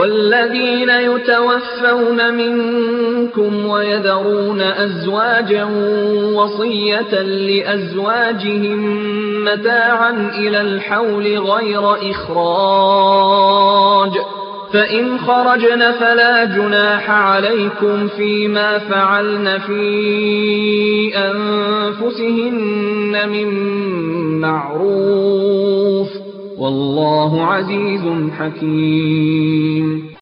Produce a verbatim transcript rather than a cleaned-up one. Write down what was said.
وَالَّذِينَ يُتَوَفَّوْنَ مِنكُمْ وَيَذَرُونَ أَزْوَاجًا وَصِيَّةً لِّأَزْوَاجِهِم مَّتَاعًا إِلَى الْحَوْلِ غَيْرَ إِخْرَاجٍ ۚ فَإِنْ خَرَجْنَ فَلَا جُنَاحَ عَلَيْكُمْ فِيمَا فَعَلْنَ فِي أَنفُسِهِنَّ مِن مَّعْرُوفٍ ۗ وَاللَّهُ عَزِيزٌ حَكِيمٌ.